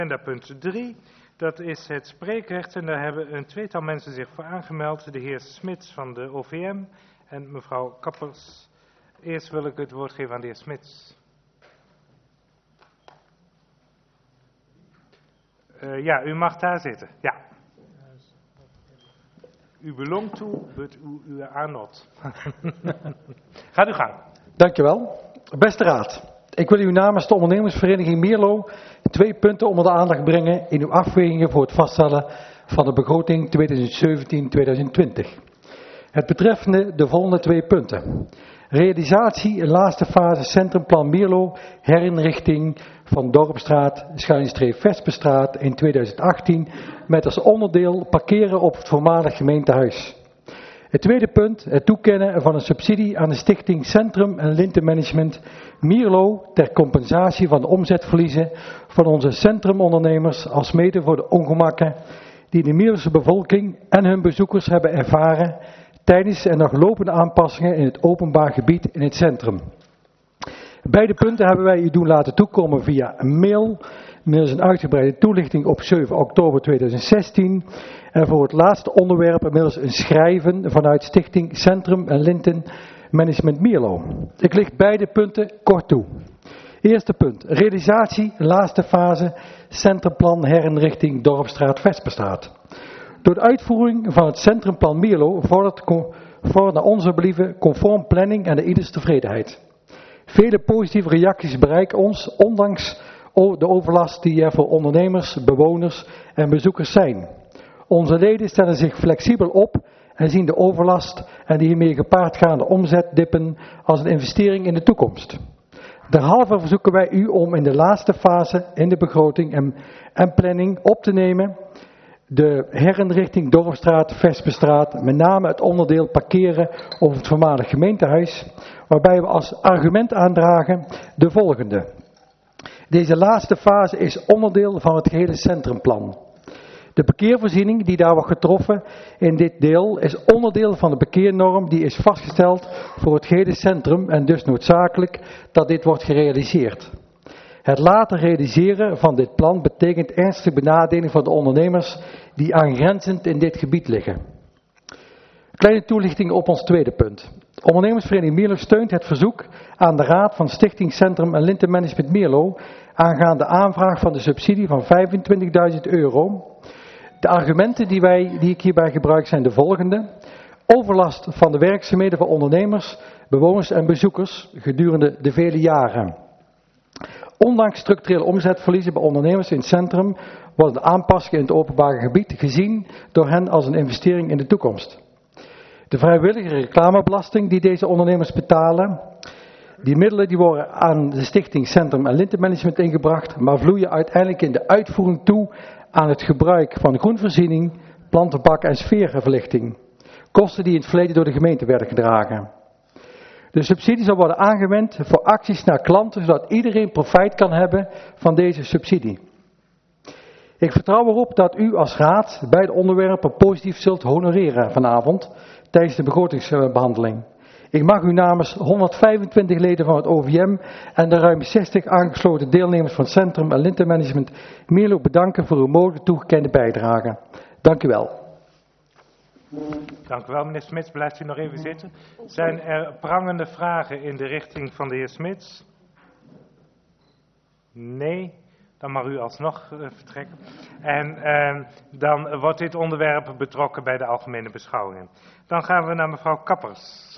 Agenda punt 3, dat is het spreekrecht en daar hebben een tweetal mensen zich voor aangemeld. De heer Smits van de OVM en mevrouw Kappers. Eerst wil ik het woord geven aan de heer Smits. Ja, u mag daar zitten, ja. U belongt toe, but u are not. Gaat u gang. Dankjewel. Beste Raad, ik wil u namens de ondernemersvereniging Meerlo 2 punten onder de aandacht brengen in uw afwegingen voor het vaststellen van de begroting 2017-2020. Het betreffende de volgende 2 punten. Realisatie laatste fase Centrumplan Meerlo, herinrichting van Dorpstraat-Vesperstraat in 2018 met als onderdeel parkeren op het voormalig gemeentehuis. Het tweede punt, het toekennen van een subsidie aan de stichting Centrum en Lintenmanagement Meerlo ter compensatie van de omzetverliezen van onze centrumondernemers alsmede voor de ongemakken die de Meerlose bevolking en hun bezoekers hebben ervaren tijdens en nog lopende aanpassingen in het openbaar gebied in het centrum. Beide punten hebben wij u doen laten toekomen via een mail, middels een uitgebreide toelichting op 7 oktober 2016 en voor het laatste onderwerp middels een schrijven vanuit Stichting Centrum en Linten Management Meerlo. Ik licht beide punten kort toe. Eerste punt, realisatie, laatste fase, Centrumplan herinrichting Dorpstraat-Vesperstraat. Door de uitvoering van het Centrumplan Meerlo vordert naar onze believen conform planning en de ieders tevredenheid. Vele positieve reacties bereiken ons, ondanks de overlast die er voor ondernemers, bewoners en bezoekers zijn. Onze leden stellen zich flexibel op en zien de overlast en de hiermee gepaard gaande omzetdippen als een investering in de toekomst. Derhalve verzoeken wij u om in de laatste fase in de begroting en planning op te nemen de herinrichting Dorpstraat-Vesperstraat, met name het onderdeel parkeren op het voormalig gemeentehuis, waarbij we als argument aandragen de volgende. Deze laatste fase is onderdeel van het gehele centrumplan. De parkeervoorziening die daar wordt getroffen in dit deel is onderdeel van de parkeernorm die is vastgesteld voor het gehele centrum en dus noodzakelijk dat dit wordt gerealiseerd. Het later realiseren van dit plan betekent ernstige benadeling voor de ondernemers die aangrenzend in dit gebied liggen. Kleine toelichting op ons tweede punt. Ondernemersvereniging Meerlo steunt het verzoek aan de Raad van Stichting Centrum en Lintenmanagement Meerlo aangaande aanvraag van de subsidie van €25.000. De argumenten die ik hierbij gebruik zijn de volgende. Overlast van de werkzaamheden van ondernemers, bewoners en bezoekers gedurende de vele jaren. Ondanks structurele omzetverliezen bij ondernemers in het centrum worden de aanpassingen in het openbare gebied gezien door hen als een investering in de toekomst. De vrijwillige reclamebelasting die deze ondernemers betalen, die middelen die worden aan de Stichting Centrum en Lintenmanagement ingebracht, maar vloeien uiteindelijk in de uitvoering toe aan het gebruik van groenvoorziening, plantenbak en sfeerverlichting. Kosten die in het verleden door de gemeente werden gedragen. De subsidie zal worden aangewend voor acties naar klanten, zodat iedereen profijt kan hebben van deze subsidie. Ik vertrouw erop dat u als raad beide onderwerpen positief zult honoreren vanavond tijdens de begrotingsbehandeling. Ik mag u namens 125 leden van het OVM en de ruim 60 aangesloten deelnemers van Centrum en Lintenmanagement Meerlo bedanken voor uw mogelijk toegekende bijdrage. Dank u wel. Dank u wel, meneer Smits. Blijft u nog even zitten. Zijn er prangende vragen in de richting van de heer Smits? Nee? Dan mag u alsnog vertrekken. En dan wordt dit onderwerp betrokken bij de algemene beschouwingen. Dan gaan we naar mevrouw Kappers.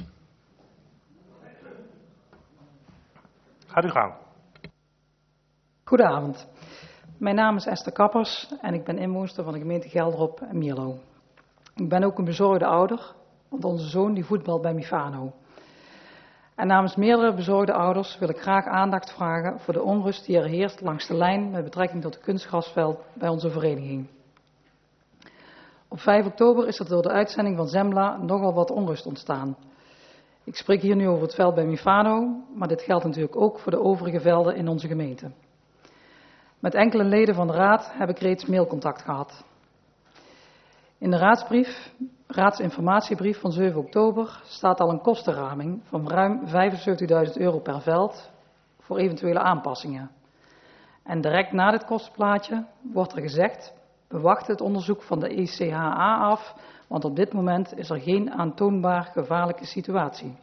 Gaat u gang. Goedenavond. Mijn naam is Esther Kappers en ik ben inwoonster van de gemeente Gelderop en Meerlo. Ik ben ook een bezorgde ouder, want onze zoon die voetbalt bij Mifano. En namens meerdere bezorgde ouders wil ik graag aandacht vragen voor de onrust die er heerst langs de lijn met betrekking tot het kunstgrasveld bij onze vereniging. Op 5 oktober is er door de uitzending van Zembla nogal wat onrust ontstaan. Ik spreek hier nu over het veld bij Mifano, maar dit geldt natuurlijk ook voor de overige velden in onze gemeente. Met enkele leden van de raad heb ik reeds mailcontact gehad. In de raadsinformatiebrief van 7 oktober staat al een kostenraming van ruim €75.000 per veld voor eventuele aanpassingen. En direct na dit kostenplaatje wordt er gezegd, we wachten het onderzoek van de ECHA af, want op dit moment is er geen aantoonbaar gevaarlijke situatie.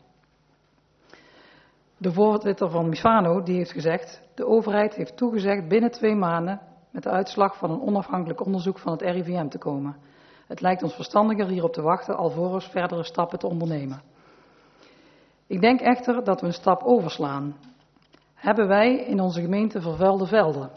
De voorzitter van Mifano die heeft gezegd, de overheid heeft toegezegd binnen 2 maanden met de uitslag van een onafhankelijk onderzoek van het RIVM te komen. Het lijkt ons verstandiger hierop te wachten alvorens verdere stappen te ondernemen. Ik denk echter dat we een stap overslaan. Hebben wij in onze gemeente vervuilde velden?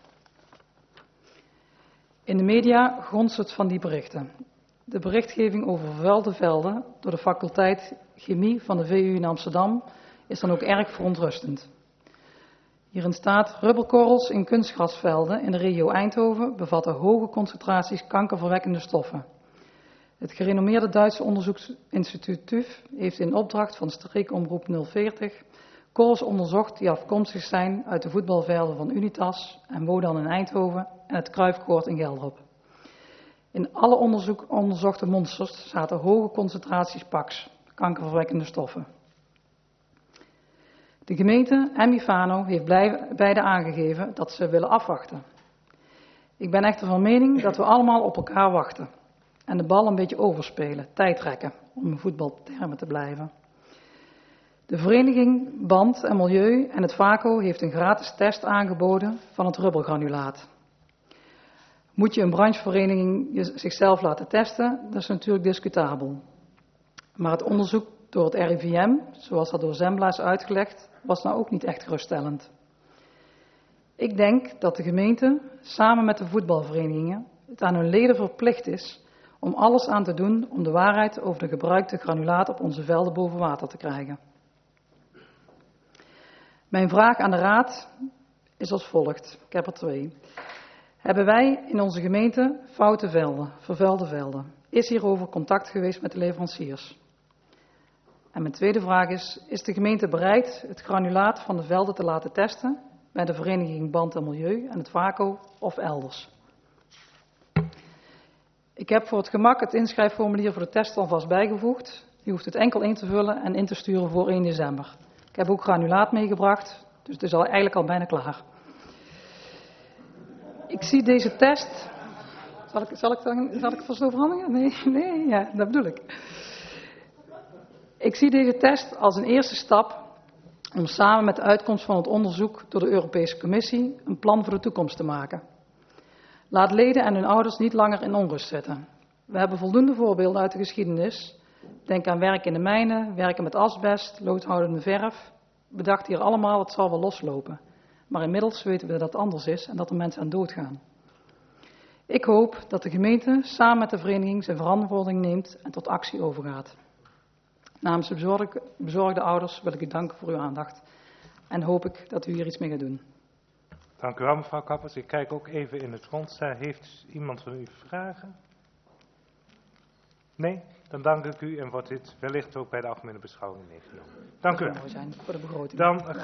In de media gonst het van die berichten. De berichtgeving over vervuilde velden door de faculteit Chemie van de VU in Amsterdam is dan ook erg verontrustend. Hierin staat, rubberkorrels in kunstgrasvelden in de regio Eindhoven bevatten hoge concentraties kankerverwekkende stoffen. Het gerenommeerde Duitse onderzoeksinstituut TÜV heeft in opdracht van streekomroep 040 korrels onderzocht die afkomstig zijn uit de voetbalvelden van Unitas en Wodan in Eindhoven en het Kruifkoord in Gelderop. In alle onderzochte monsters zaten hoge concentraties PAX, kankerverwekkende stoffen. De gemeente en Mifano heeft beide aangegeven dat ze willen afwachten. Ik ben echter van mening dat we allemaal op elkaar wachten en de bal een beetje overspelen, tijdrekken, om in voetbaltermen te blijven. De vereniging Band en Milieu en het VACO heeft een gratis test aangeboden van het rubbergranulaat. Moet je een branchevereniging zichzelf laten testen? Dat is natuurlijk discutabel. Maar het onderzoek door het RIVM, zoals dat door Zembla is uitgelegd, was nou ook niet echt geruststellend. Ik denk dat de gemeente, samen met de voetbalverenigingen, het aan hun leden verplicht is om alles aan te doen om de waarheid over de gebruikte granulaat op onze velden boven water te krijgen. Mijn vraag aan de Raad is als volgt. Ik heb er 2. Hebben wij in onze gemeente foute velden, vervuilde velden? Is hierover contact geweest met de leveranciers? En mijn tweede vraag is de gemeente bereid het granulaat van de velden te laten testen bij de vereniging Band en Milieu en het VACO of elders? Ik heb voor het gemak het inschrijfformulier voor de test alvast bijgevoegd. U hoeft het enkel in te vullen en in te sturen voor 1 december. Ik heb ook granulaat meegebracht, dus het is eigenlijk al bijna klaar. Ik zie deze test... Zal ik het vast overhandigen? Nee, ja, dat bedoel ik. Ik zie deze test als een eerste stap om samen met de uitkomst van het onderzoek door de Europese Commissie een plan voor de toekomst te maken. Laat leden en hun ouders niet langer in onrust zitten. We hebben voldoende voorbeelden uit de geschiedenis. Denk aan werk in de mijnen, werken met asbest, loodhoudende verf. We dachten hier allemaal, het zal wel loslopen. Maar inmiddels weten we dat het anders is en dat er mensen aan doodgaan. Ik hoop dat de gemeente samen met de vereniging zijn verantwoording neemt en tot actie overgaat. Namens de bezorgde ouders wil ik u danken voor uw aandacht en hoop ik dat u hier iets mee gaat doen. Dank u wel, mevrouw Kappers. Ik kijk ook even in het rond. Heeft iemand van u vragen? Nee? Dan dank ik u en wordt dit wellicht ook bij de algemene beschouwing meegenomen. Dank u wel. Voor de begroting. Dan